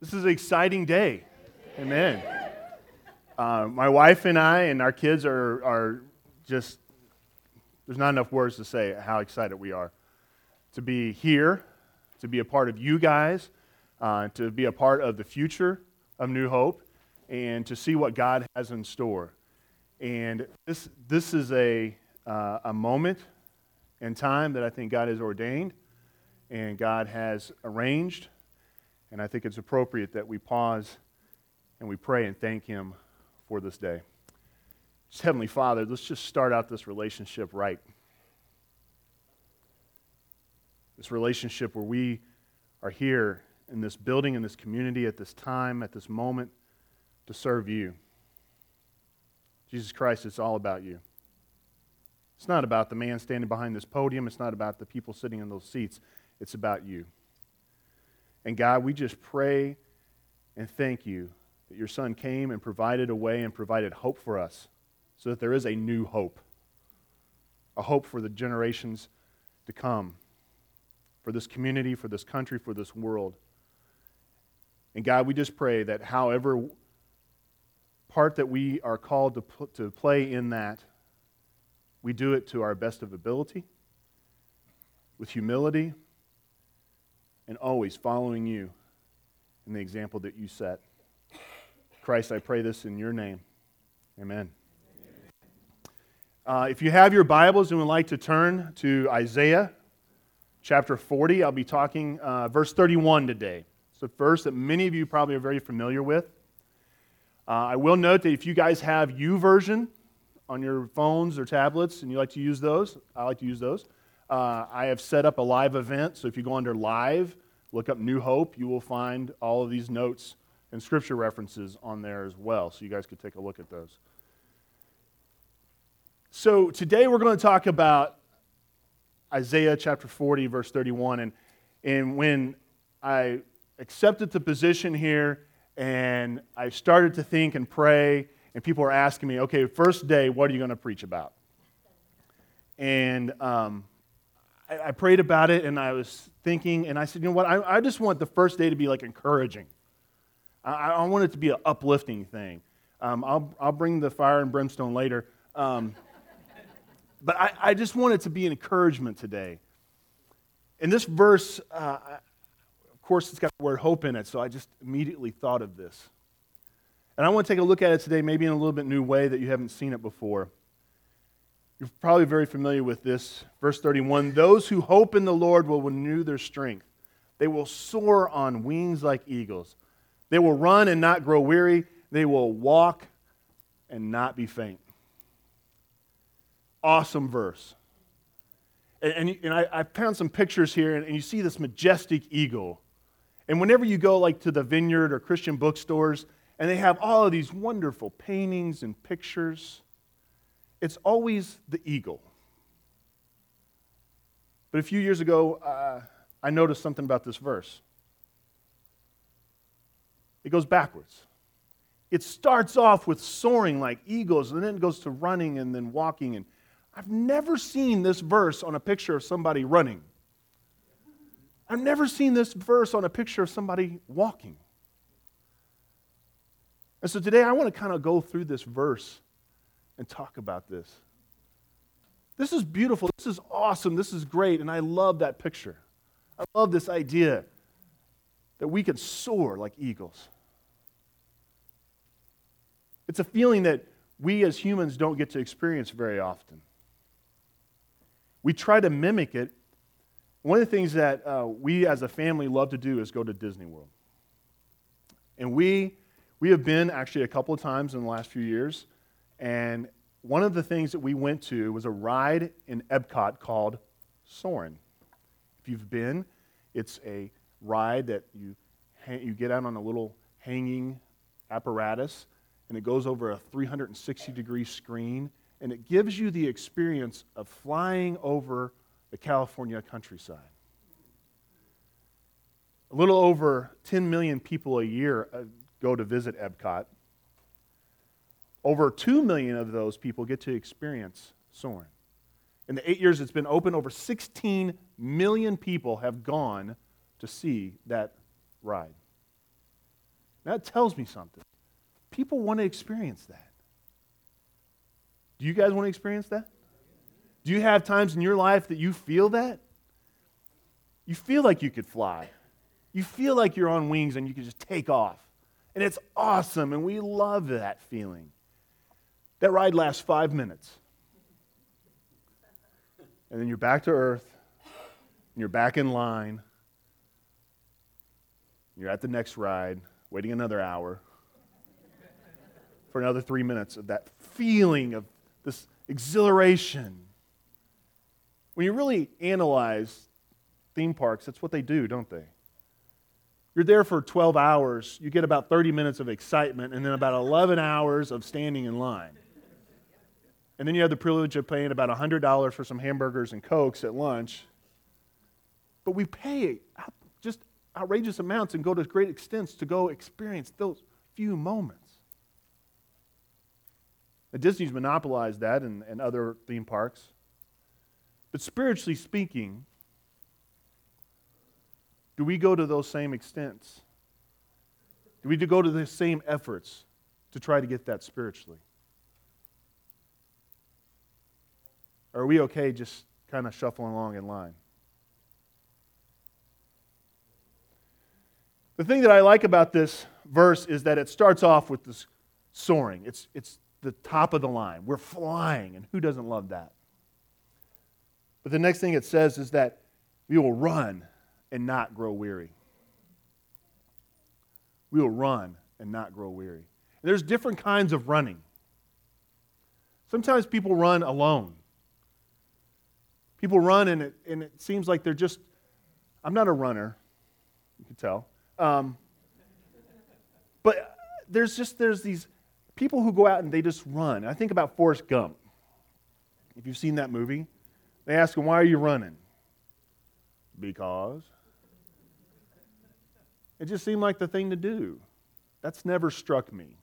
This is an exciting day. Amen. My wife and I and our kids are just, there's not enough words to say how excited we are to be here, to be a part of you guys, to be a part of the future of New Hope, and to see what God has in store. And this is a moment in time that I think God has ordained and God has arranged. And I think it's appropriate that we pause and we pray and thank Him for this day. Just Heavenly Father, let's just start out this relationship right. This relationship where we are here in this building, in this community, at this time, at this moment, to serve You. Jesus Christ, it's all about You. It's not about the man standing behind this podium. It's not about the people sitting in those seats. It's about You. And God, we just pray and thank You that Your Son came and provided a way and provided hope for us so that there is a new hope, a hope for the generations to come, for this community, for this country, for this world. And God, we just pray that however part that we are called to play in that, we do it to our best of ability, with humility, and always following You in the example that You set. Christ, I pray this in Your name. Amen. If you have your Bibles and would like to turn to Isaiah chapter 40, I'll be talking verse 31 today. It's a verse that many of you probably are very familiar with. I will note that if you guys have YouVersion on your phones or tablets and you like to use those, I like to use those. I have set up a live event, so if you go under live, look up New Hope, you will find all of these notes and scripture references on there as well, so you guys could take a look at those. So today we're going to talk about Isaiah chapter 40, verse 31, and when I accepted the position here and I started to think and pray, and people were asking me, okay, first day, what are you going to preach about? And I prayed about it, and I was thinking, and I said, you know what, I just want the first day to be like encouraging. I want it to be an uplifting thing. I'll bring the fire and brimstone later. But I just want it to be an encouragement today. And this verse, of course, it's got the word hope in it, so I just immediately thought of this. And I want to take a look at it today, maybe in a little bit new way that you haven't seen it before. You're probably very familiar with this. Verse 31, those who hope in the Lord will renew their strength. They will soar on wings like eagles. They will run and not grow weary. They will walk and not be faint. Awesome verse. And I found some pictures here, and you see this majestic eagle. And whenever you go like to the Vineyard or Christian bookstores, and they have all of these wonderful paintings and pictures, it's always the eagle. But a few years ago, I noticed something about this verse. It goes backwards. It starts off with soaring like eagles, and then it goes to running and then walking. And I've never seen this verse on a picture of somebody running. I've never seen this verse on a picture of somebody walking. And so today I want to kind of go through this verse and talk about this. This is beautiful. This is awesome. This is great. And I love that picture. I love this idea that we can soar like eagles. It's a feeling that we as humans don't get to experience very often. We try to mimic it. One of the things that we as a family love to do is go to Disney World. And we have been actually a couple of times in the last few years, and one of the things that we went to was a ride in Epcot called Soarin'. If you've been, it's a ride that you get out on a little hanging apparatus, and it goes over a 360-degree screen, and it gives you the experience of flying over the California countryside. A little over 10 million people a year go to visit Epcot. Over 2 million of those people get to experience Soarin'. In the 8 years it's been open, over 16 million people have gone to see that ride. That tells me something. People want to experience that. Do you guys want to experience that? Do you have times in your life that you feel that? You feel like you could fly. You feel like you're on wings and you can just take off. And it's awesome, and we love that feeling. That ride lasts 5 minutes. And then you're back to earth, and you're back in line. You're at the next ride, waiting another hour for another 3 minutes of that feeling of this exhilaration. When you really analyze theme parks, that's what they do, don't they? You're there for 12 hours, you get about 30 minutes of excitement, and then about 11 hours of standing in line. And then you have the privilege of paying about $100 for some hamburgers and Cokes at lunch. But we pay just outrageous amounts and go to great extents to go experience those few moments. Now, Disney's monopolized that and other theme parks. But spiritually speaking, do we go to those same extents? Do we go to the same efforts to try to get that spiritually? Or are we okay just kind of shuffling along in line? The thing that I like about this verse is that it starts off with this soaring. It's the top of the line. We're flying, and who doesn't love that? But the next thing it says is that we will run and not grow weary. We will run and not grow weary. And there's different kinds of running. Sometimes people run alone. People run and it seems like they're just, I'm not a runner, you can tell. But there's these people who go out and they just run. I think about Forrest Gump. If you've seen that movie, they ask him, why are you running? Because. It just seemed like the thing to do. That's never struck me.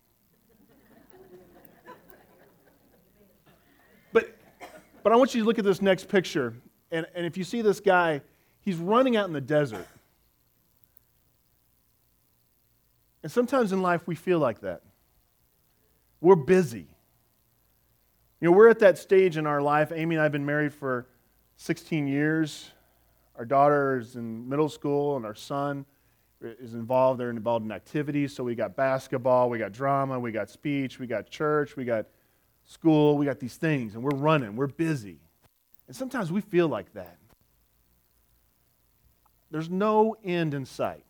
But I want you to look at this next picture. And if you see this guy, he's running out in the desert. And sometimes in life we feel like that. We're busy. You know, we're at that stage in our life. Amy and I have been married for 16 years. Our daughter is in middle school, and our son is involved. They're involved in activities. So we got basketball, we got drama, we got speech, we got church, we got school, we got these things, and we're running, we're busy. And sometimes we feel like that. There's no end in sight.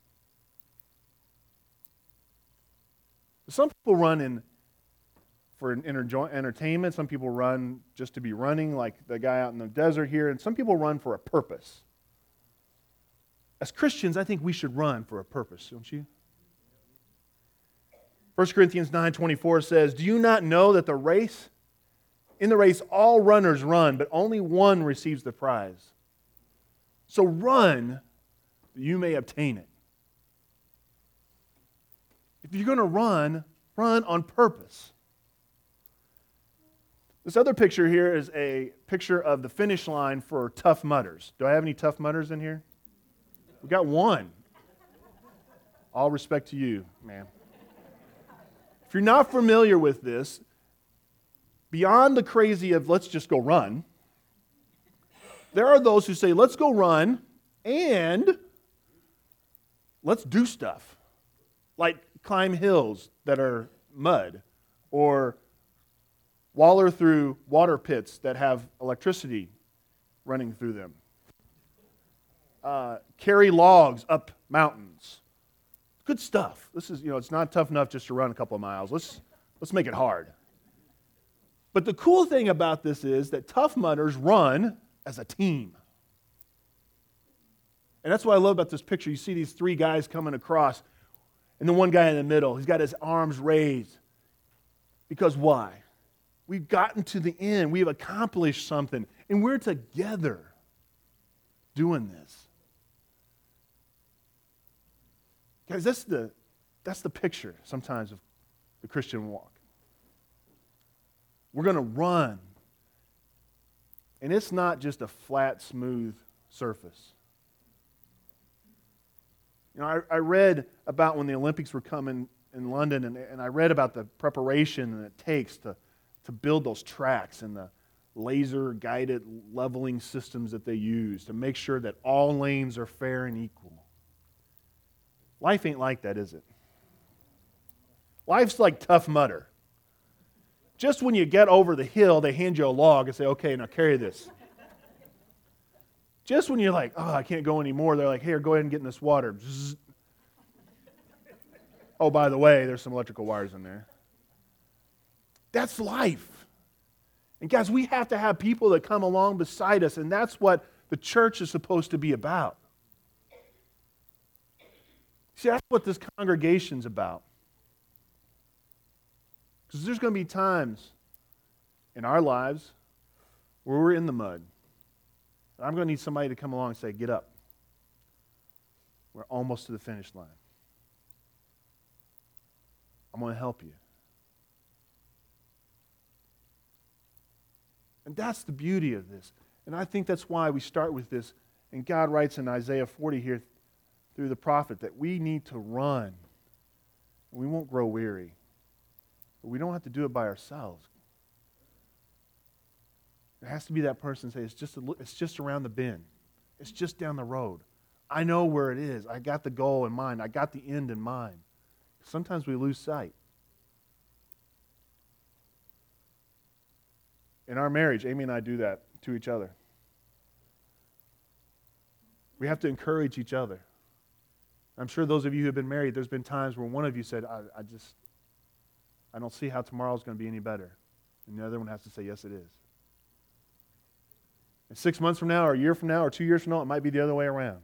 Some people run for entertainment. Some people run just to be running, like the guy out in the desert here. And some people run for a purpose. As Christians, I think we should run for a purpose, don't you? 1 Corinthians 9:24 says, do you not know that in the race all runners run, but only one receives the prize? So run that you may obtain it. If you're going to run on purpose. This other picture here is a picture of the finish line for Tough Mudders. Do I have any Tough Mudders in here? We got one. All respect to you, man. If you're not familiar with this, beyond the crazy of let's just go run, there are those who say let's go run and let's do stuff. Like climb hills that are mud or waller through water pits that have electricity running through them. Carry logs up mountains. Good stuff. This is, it's not tough enough just to run a couple of miles. Let's make it hard. But the cool thing about this is that Tough Mudders run as a team. And that's what I love about this picture. You see these three guys coming across, and the one guy in the middle, he's got his arms raised. Because why? We've gotten to the end. We've accomplished something. And we're together doing this. Guys, that's the picture sometimes of the Christian walk. We're going to run. And it's not just a flat, smooth surface. I read about when the Olympics were coming in London, and I read about the preparation that it takes to build those tracks and the laser-guided leveling systems that they use to make sure that all lanes are fair and equal. Life ain't like that, is it? Life's like Tough Mudder. Just when you get over the hill, they hand you a log and say, okay, now carry this. Just when you're like, oh, I can't go anymore, they're like, here, go ahead and get in this water. Zzz. Oh, by the way, there's some electrical wires in there. That's life. And guys, we have to have people that come along beside us, and that's what the church is supposed to be about. See, that's what this congregation's about. Because there's going to be times in our lives where we're in the mud. And I'm going to need somebody to come along and say, get up. We're almost to the finish line. I'm going to help you. And that's the beauty of this. And I think that's why we start with this. And God writes in Isaiah 40 here through the prophet that we need to run. We won't grow weary. But we don't have to do it by ourselves. There has to be that person say, it's just around the bend. It's just down the road. I know where it is. I got the goal in mind. I got the end in mind. Sometimes we lose sight. In our marriage, Amy and I do that to each other. We have to encourage each other. I'm sure those of you who have been married, there's been times where one of you said, I don't see how tomorrow's going to be any better. And the other one has to say, yes, it is. And 6 months from now, or a year from now, or 2 years from now, it might be the other way around.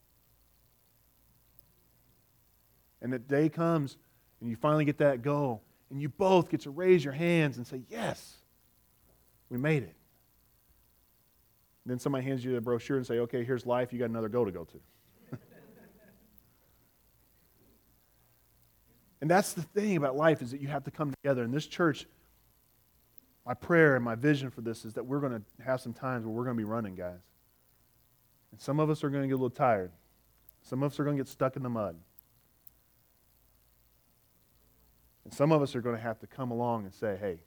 And the day comes, and you finally get that goal, and you both get to raise your hands and say, yes, we made it. And then somebody hands you a brochure and say, okay, here's life, you got another goal to go to. And that's the thing about life, is that you have to come together. And this church, my prayer and my vision for this is that we're going to have some times where we're going to be running, guys. And some of us are going to get a little tired. Some of us are going to get stuck in the mud. And some of us are going to have to come along and say, hey,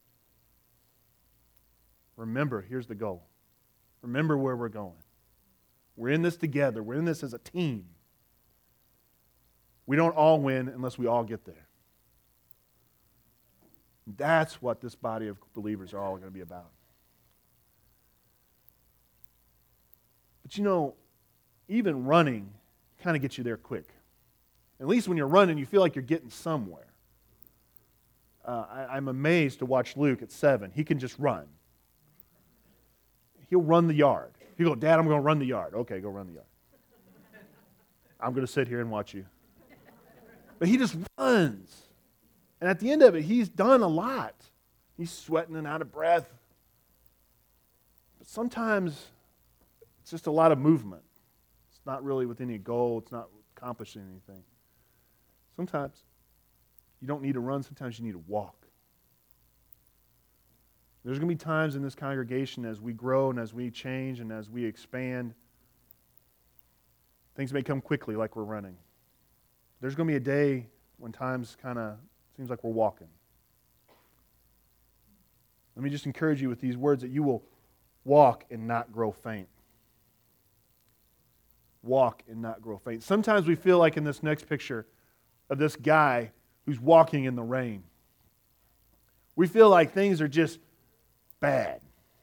remember, here's the goal. Remember where we're going. We're in this together. We're in this as a team. We don't all win unless we all get there. That's what this body of believers are all going to be about. But even running kind of gets you there quick. At least when you're running, you feel like you're getting somewhere. I'm amazed to watch Luke at 7. He can just run. He'll run the yard. He'll go, Dad, I'm going to run the yard. Okay, go run the yard. I'm going to sit here and watch you. But he just runs. And at the end of it, he's done a lot. He's sweating and out of breath. But sometimes it's just a lot of movement. It's not really with any goal. It's not accomplishing anything. Sometimes you don't need to run. Sometimes you need to walk. There's going to be times in this congregation as we grow and as we change and as we expand, things may come quickly like we're running. There's going to be a day when times kind of seems like we're walking. Let me just encourage you with these words that you will walk and not grow faint. Walk and not grow faint. Sometimes we feel like in this next picture of this guy who's walking in the rain. We feel like things are just bad.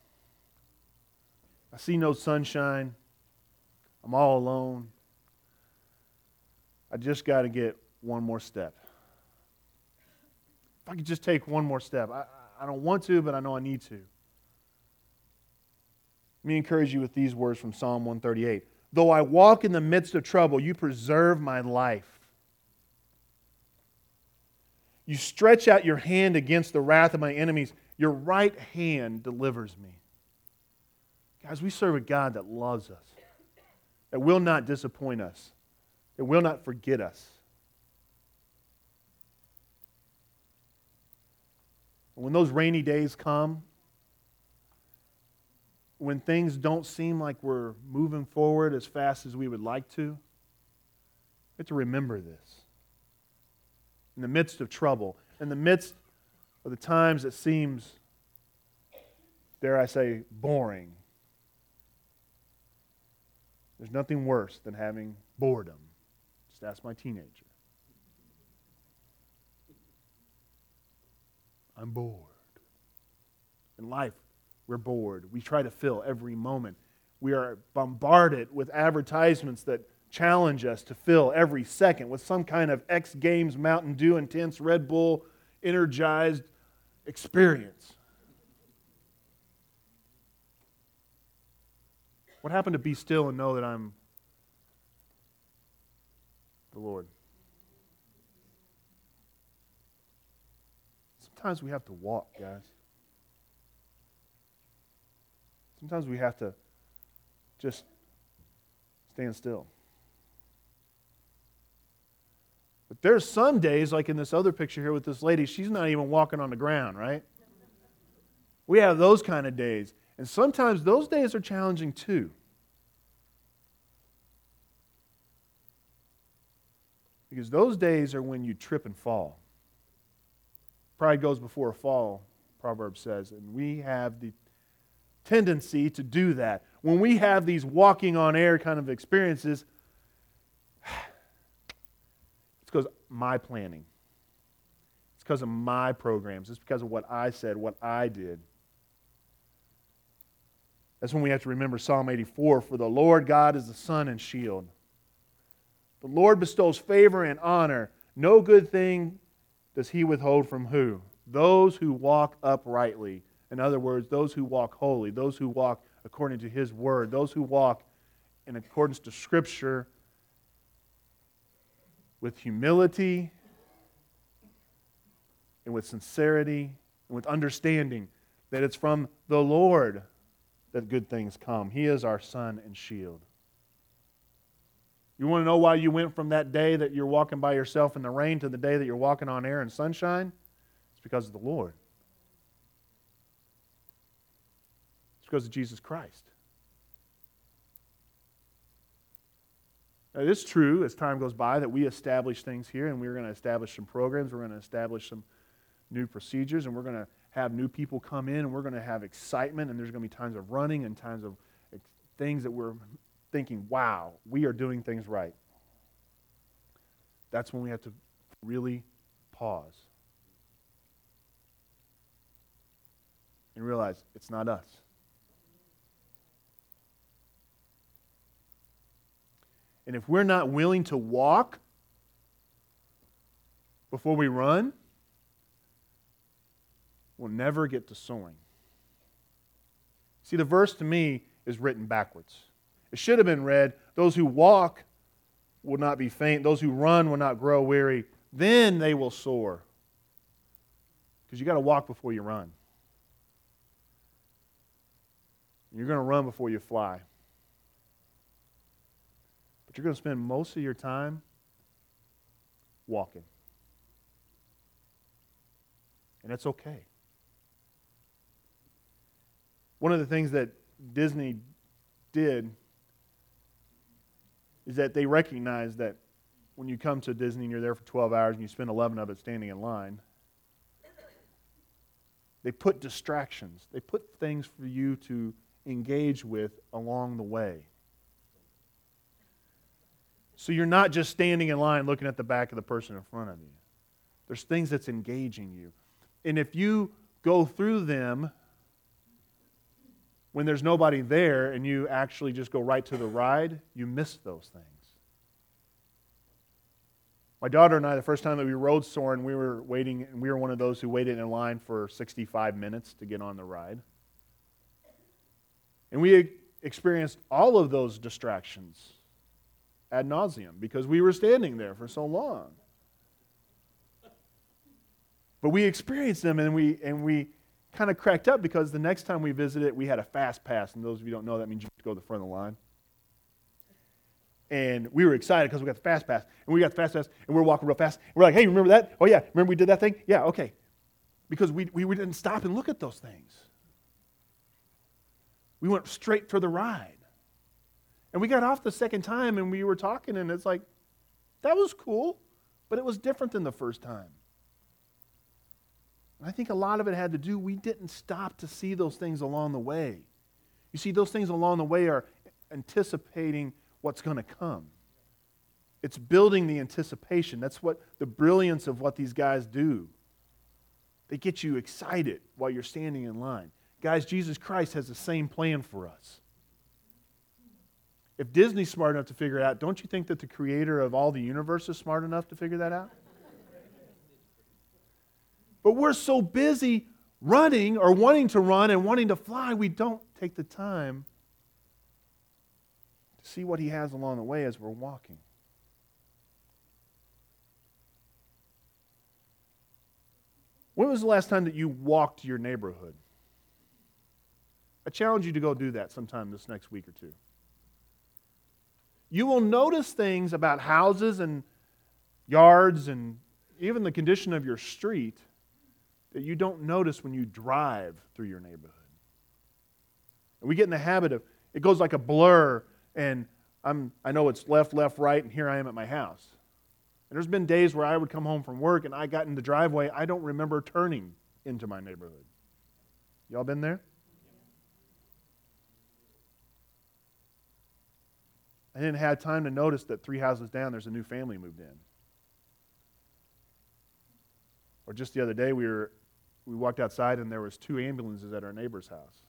I see no sunshine. I'm all alone. I just got to get one more step. If I could just take one more step. I don't want to, but I know I need to. Let me encourage you with these words from Psalm 138. Though I walk in the midst of trouble, you preserve my life. You stretch out your hand against the wrath of my enemies. Your right hand delivers me. Guys, we serve a God that loves us, that will not disappoint us, that will not forget us. When those rainy days come, when things don't seem like we're moving forward as fast as we would like to, have to remember this. In the midst of trouble, in the midst of the times that seems, dare I say, boring, there's nothing worse than having boredom. Just ask my teenager. I'm bored. In life, we're bored. We try to fill every moment. We are bombarded with advertisements that challenge us to fill every second with some kind of X Games, Mountain Dew, intense Red Bull, energized experience. What happened to be still and know that I'm the Lord? Sometimes we have to walk, guys. Sometimes we have to just stand still. But there's some days, like in this other picture here with this lady, she's not even walking on the ground, right? We have those kind of days. And sometimes those days are challenging too. Because those days are when you trip and fall. Pride goes before a fall, Proverbs says, and we have the tendency to do that. When we have these walking on air kind of experiences, it's because of my planning. It's because of my programs. It's because of what I said, what I did. That's when we have to remember Psalm 84, for the Lord God is the sun and shield. The Lord bestows favor and honor. No good thing does He withhold from who? Those who walk uprightly. In other words, those who walk holy, those who walk according to His Word, those who walk in accordance to Scripture with humility and with sincerity and with understanding that it's from the Lord that good things come. He is our sun and shield. You want to know why you went from that day that you're walking by yourself in the rain to the day that you're walking on air and sunshine? It's because of the Lord. It's because of Jesus Christ. Now, it is true as time goes by that we establish things here, and we're going to establish some programs, we're going to establish some new procedures, and we're going to have new people come in, and we're going to have excitement, and there's going to be times of running and times of things that we're thinking, wow, we are doing things right. That's when we have to really pause and realize it's not us. And if we're not willing to walk before we run, we'll never get to sowing. See, the verse to me is written backwards. It should have been read, those who walk will not be faint, those who run will not grow weary, then they will soar. Because you got to walk before you run. You're going to run before you fly. But you're going to spend most of your time walking. And that's okay. One of the things that Disney did is that they recognize that when you come to Disney and you're there for 12 hours and you spend 11 of it standing in line, they put distractions. They put things for you to engage with along the way. So you're not just standing in line looking at the back of the person in front of you. There's things that's engaging you. And if you go through them when there's nobody there and you actually just go right to the ride, you miss those things. My daughter and I, the first time that we rode Soarin', we were waiting, and we were one of those who waited in line for 65 minutes to get on the ride. And we experienced all of those distractions ad nauseum because we were standing there for so long. But we experienced them, and we kind of cracked up because the next time we visited, we had a fast pass. And those of you who don't know, that means you go to the front of the line. And we were excited because we got the fast pass. And we got the fast pass, and we were walking real fast. And we're like, hey, remember that? Oh, yeah, remember we did that thing? Yeah, okay. Because we didn't stop and look at those things. We went straight for the ride. And we got off the second time, and we were talking, and it's like, That was cool, but it was different than the first time. And I think a lot of it had to do, we didn't stop to see those things along the way. You see, those things along the way are anticipating what's going to come. It's building the anticipation. That's what the brilliance of what these guys do. They get you excited while you're standing in line. Guys, Jesus Christ has the same plan for us. If Disney's smart enough to figure it out, don't you think that the creator of all the universe is smart enough to figure that out? But we're so busy running or wanting to run and wanting to fly, we don't take the time to see what he has along the way as we're walking. When was the last time that you walked your neighborhood? I challenge you to go do that sometime this next week or two. You will notice things about houses and yards and even the condition of your street that you don't notice when you drive through your neighborhood. And we get in the habit of, it goes like a blur, and I know it's left, right, and here I am at my house. And there's been days where I would come home from work and I got in the driveway, I don't remember turning into my neighborhood. Y'all been there? I didn't have time to notice that 3 houses down there's a new family moved in. Or just the other day we walked outside and there was 2 ambulances at our neighbor's house.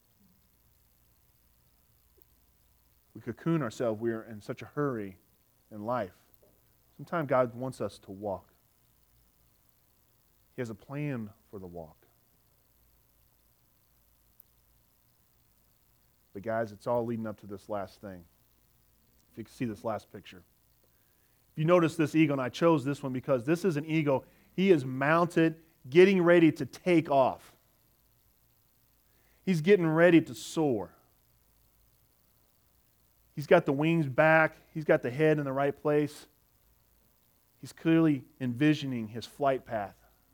We cocoon ourselves. We're in such a hurry in life. Sometimes God wants us to walk. He has a plan for the walk. But guys, it's all leading up to this last thing. If you can see this last picture. If you notice this eagle, and I chose this one because this is an eagle. He is mounted, getting ready to take off. He's getting ready to soar. He's got the wings back. He's got the head in the right place. He's clearly envisioning his flight path.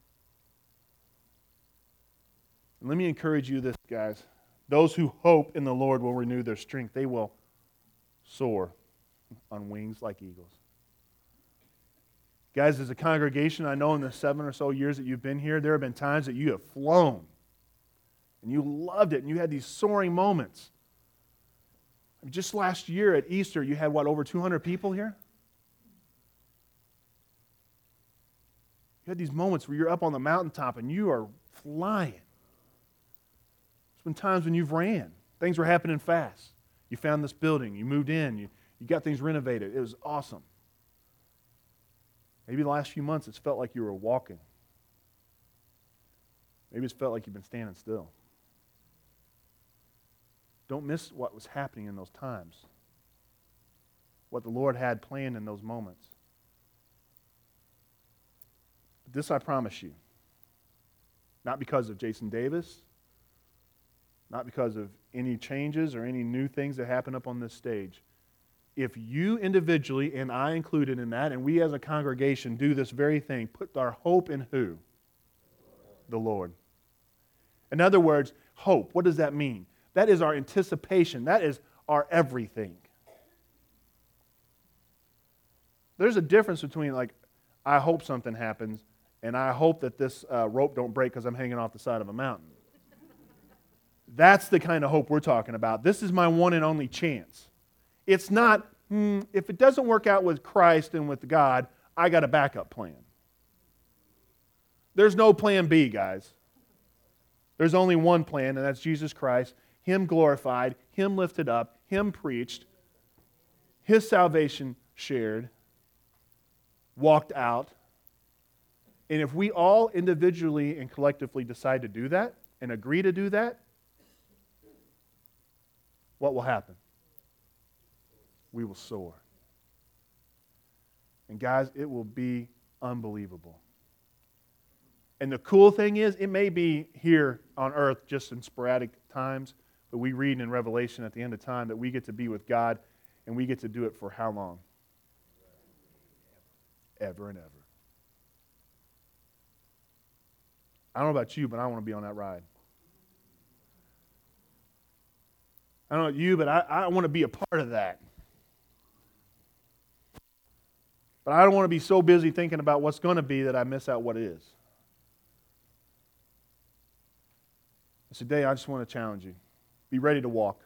And let me encourage you this, guys. Those who hope in the Lord will renew their strength. They will soar on wings like eagles. Guys, as a congregation, I know in the 7 or so years that you've been here, there have been times that you have flown. And you loved it, and you had these soaring moments. Just last year at Easter, you had, over 200 people here? You had these moments where you're up on the mountaintop and you are flying. There's been times when you've ran. Things were happening fast. You found this building. You moved in. You got things renovated. It was awesome. Maybe the last few months it's felt like you were walking. Maybe it's felt like you've been standing still. Don't miss what was happening in those times. What the Lord had planned in those moments. This I promise you. Not because of Jason Davis. Not because of any changes or any new things that happen up on this stage. If you individually, and I included in that, and we as a congregation do this very thing, put our hope in who? The Lord. In other words, hope. What does that mean? That is our anticipation. That is our everything. There's a difference between I hope something happens and I hope that this rope don't break because I'm hanging off the side of a mountain. That's the kind of hope we're talking about. This is my one and only chance. It's not, if it doesn't work out with Christ and with God, I got a backup plan. There's no plan B, guys. There's only one plan, and that's Jesus Christ. Him glorified, Him lifted up, Him preached, His salvation shared, walked out. And if we all individually and collectively decide to do that and agree to do that, what will happen? We will soar. And guys, it will be unbelievable. And the cool thing is, it may be here on earth just in sporadic times, but we read in Revelation at the end of time that we get to be with God, and we get to do it for how long? Ever and ever. I don't know about you, but I want to be on that ride. I don't know about you, but I want to be a part of that. But I don't want to be so busy thinking about what's going to be that I miss out what is. Today, I just want to challenge you. Be ready to walk.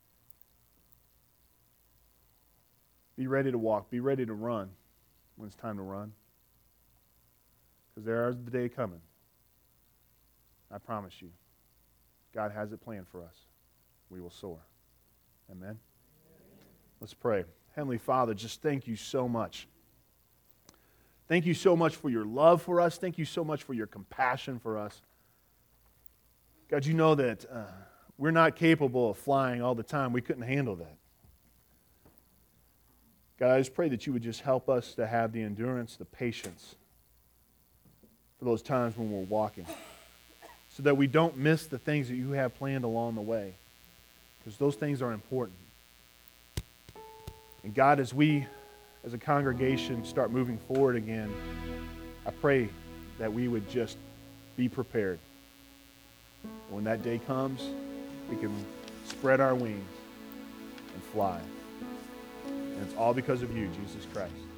Be ready to walk. Be ready to run when it's time to run. Because there is the day coming. I promise you. God has it planned for us. We will soar. Amen? Let's pray. Heavenly Father, just thank you so much. Thank you so much for your love for us. Thank you so much for your compassion for us. God, you know that we're not capable of flying all the time. We couldn't handle that. God, I just pray that you would just help us to have the endurance, the patience for those times when we're walking, so that we don't miss the things that you have planned along the way, because those things are important. And God, as we, as a congregation, start moving forward again, I pray that we would just be prepared. When that day comes, we can spread our wings and fly. And it's all because of you, Jesus Christ.